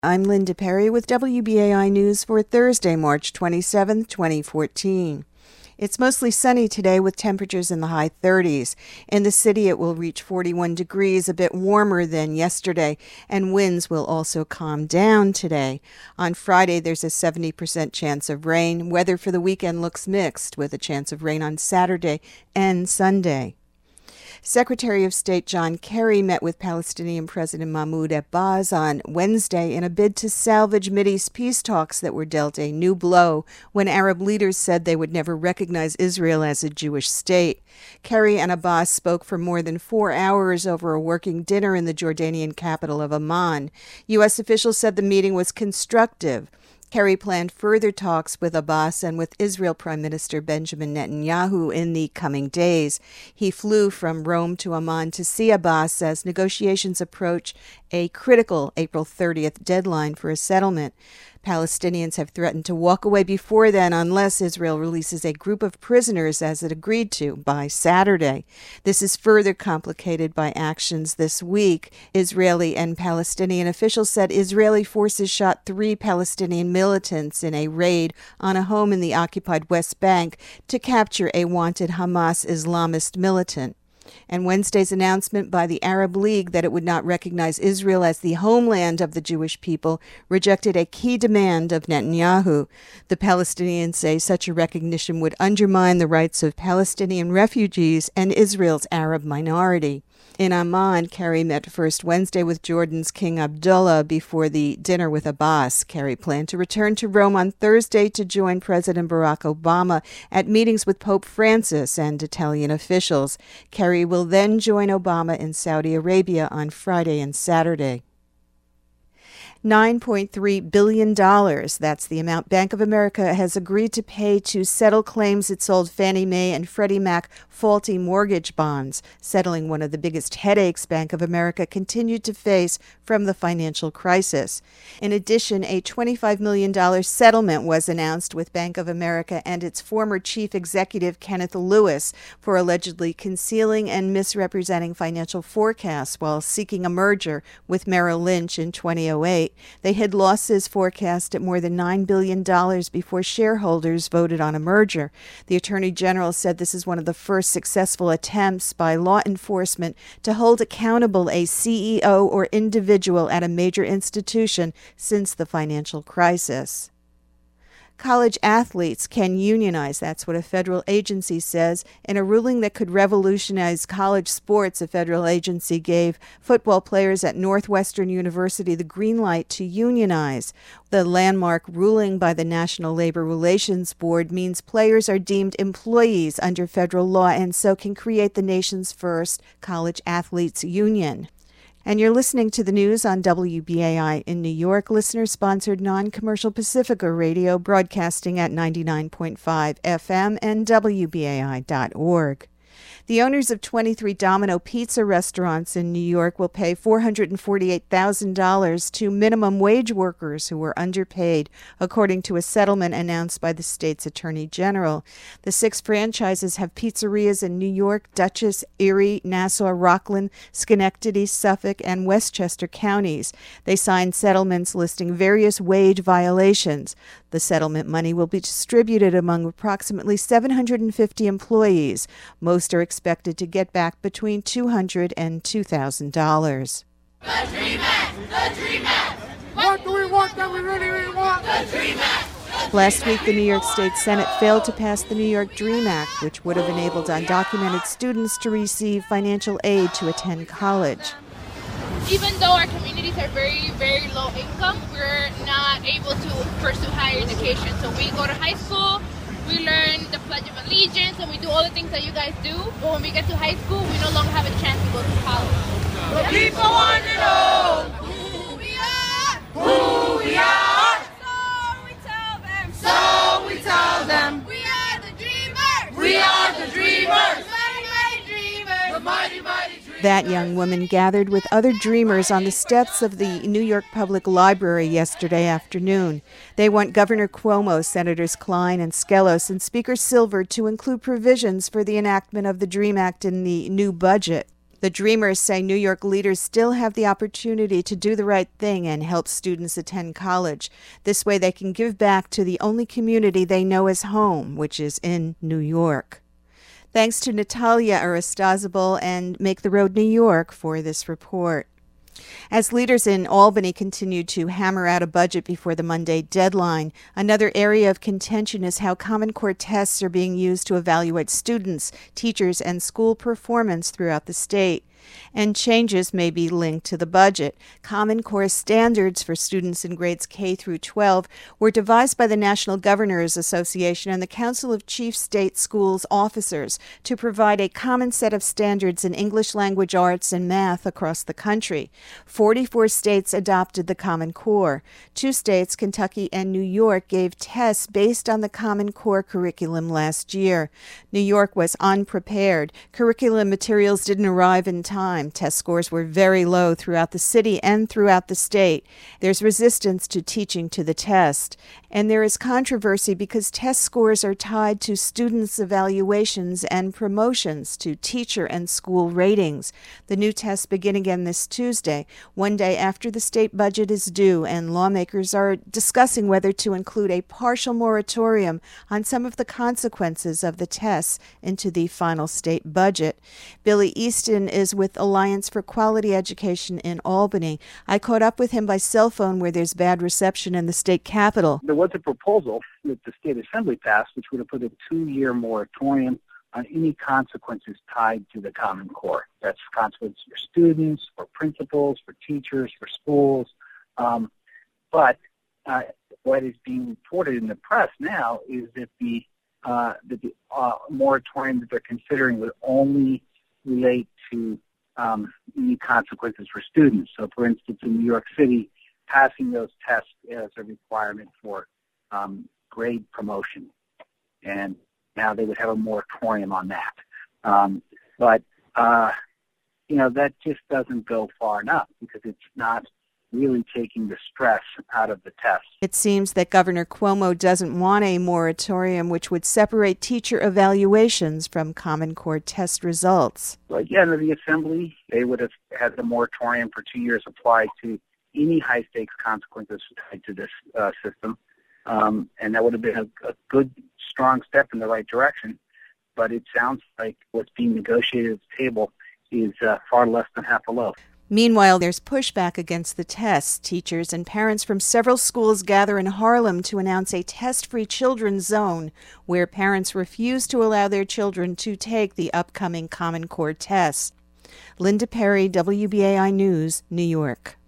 I'm Linda Perry with WBAI News for Thursday, March 27, 2014. It's mostly sunny today with temperatures in the high 30s. In the city, it will reach 41 degrees, a bit warmer than yesterday, and winds will also calm down today. On Friday, there's a 70% chance of rain. Weather for the weekend looks mixed, with a chance of rain on Saturday and Sunday. Secretary of State John Kerry met with Palestinian President Mahmoud Abbas on Wednesday in a bid to salvage Mideast peace talks that were dealt a new blow when Arab leaders said they would never recognize Israel as a Jewish state. Kerry and Abbas spoke for more than 4 hours over a working dinner in the Jordanian capital of Amman. U.S. officials said the meeting was constructive. Kerry planned further talks with Abbas and with Israel Prime Minister Benjamin Netanyahu in the coming days. He flew from Rome to Amman to see Abbas as negotiations approach a critical April 30th deadline for a settlement. Palestinians have threatened to walk away before then unless Israel releases a group of prisoners as it agreed to by Saturday. This is further complicated by actions this week. Israeli and Palestinian officials said Israeli forces shot 3 Palestinian militants in a raid on a home in the occupied West Bank to capture a wanted Hamas Islamist militant. And Wednesday's announcement by the Arab League that it would not recognize Israel as the homeland of the Jewish people rejected a key demand of Netanyahu. The Palestinians say such a recognition would undermine the rights of Palestinian refugees and Israel's Arab minority. In Amman, Kerry met first Wednesday with Jordan's King Abdullah before the dinner with Abbas. Kerry planned to return to Rome on Thursday to join President Barack Obama at meetings with Pope Francis and Italian officials. Kerry will then join Obama in Saudi Arabia on Friday and Saturday. $9.3 billion. That's the amount Bank of America has agreed to pay to settle claims it sold Fannie Mae and Freddie Mac faulty mortgage bonds, settling one of the biggest headaches Bank of America continued to face from the financial crisis. In addition, a $25 million settlement was announced with Bank of America and its former chief executive, Kenneth Lewis, for allegedly concealing and misrepresenting financial forecasts while seeking a merger with Merrill Lynch in 2008. They hid losses forecast at more than $9 billion before shareholders voted on a merger. The Attorney General said this is one of the first successful attempts by law enforcement to hold accountable a CEO or individual at a major institution since the financial crisis. College athletes can unionize. That's what a federal agency says. In a ruling that could revolutionize college sports, a federal agency gave football players at Northwestern University the green light to unionize. The landmark ruling by the National Labor Relations Board means players are deemed employees under federal law and so can create the nation's first college athletes union. And you're listening to the news on WBAI in New York, listener-sponsored non-commercial Pacifica Radio, broadcasting at 99.5 FM and WBAI.org. The owners of 23 Domino Pizza restaurants in New York will pay $448,000 to minimum wage workers who were underpaid, according to a settlement announced by the state's attorney general. The 6 franchises have pizzerias in New York, Dutchess, Erie, Nassau, Rockland, Schenectady, Suffolk, and Westchester counties. They signed settlements listing various wage violations. The settlement money will be distributed among approximately 750 employees. Most are expected to get back between $200 and $2,000. The Dream Act! The Dream Act! What do we want that we really want? The Dream Act! Last week, the New York State Senate failed to pass the New York Dream Act, which would have enabled undocumented students to receive financial aid to attend college. Even though our communities are very, very low income, we're not able to pursue higher education. So we go to high school, we learn the Pledge of Allegiance, and we do all the things that you guys do. But when we get to high school, we no longer have a chance to go to college. The people want to know who we are. Who we are. So we tell them. So we tell them. We are the dreamers. We are the dreamers. Mighty, mighty dreamers. The mighty, mighty dreamers. That young woman gathered with other dreamers on the steps of the New York Public Library yesterday afternoon. They want Governor Cuomo, Senators Klein and Skelos, and Speaker Silver to include provisions for the enactment of the DREAM Act in the new budget. The Dreamers say New York leaders still have the opportunity to do the right thing and help students attend college. This way they can give back to the only community they know as home, which is in New York. Thanks to Natalia Aristizabal and Make the Road New York for this report. As leaders in Albany continue to hammer out a budget before the Monday deadline, another area of contention is how Common Core tests are being used to evaluate students, teachers, and school performance throughout the state. And changes may be linked to the budget. Common Core standards for students in grades K through 12 were devised by the National Governors Association and the Council of Chief State Schools Officers to provide a common set of standards in English language arts and math across the country. 44 states adopted the Common Core. 2 states, Kentucky and New York, gave tests based on the Common Core curriculum last year. New York was unprepared. Curriculum materials didn't arrive in time. Test scores were very low throughout the city and throughout the state. There's resistance to teaching to the test. And there is controversy because test scores are tied to students' evaluations and promotions to teacher and school ratings. The new tests begin again this Tuesday, one day after the state budget is due, and lawmakers are discussing whether to include a partial moratorium on some of the consequences of the tests into the final state budget. Billy Easton is with Alliance for Quality Education in Albany. I caught up with him by cell phone where there's bad reception in the state capitol. There was a proposal that the state assembly passed which would have put a 2-year moratorium on any consequences tied to the Common Core. That's consequences for students, for principals, for teachers, for schools. But what is being reported in the press now is that the moratorium that they're considering would only relate to any consequences for students. So, for instance, in New York City, passing those tests as a requirement for grade promotion, and now they would have a moratorium on that. But that just doesn't go far enough because it's not really taking the stress out of the test. It seems that Governor Cuomo doesn't want a moratorium which would separate teacher evaluations from Common Core test results. But yeah, in the assembly, they would have had the moratorium for 2 years apply to any high-stakes consequences tied to this system, and that would have been a good, strong step in the right direction. But it sounds like what's being negotiated at the table is far less than half a loaf. Meanwhile, there's pushback against the tests. Teachers and parents from several schools gather in Harlem to announce a test-free children's zone where parents refuse to allow their children to take the upcoming Common Core tests. Linda Perry, WBAI News, New York.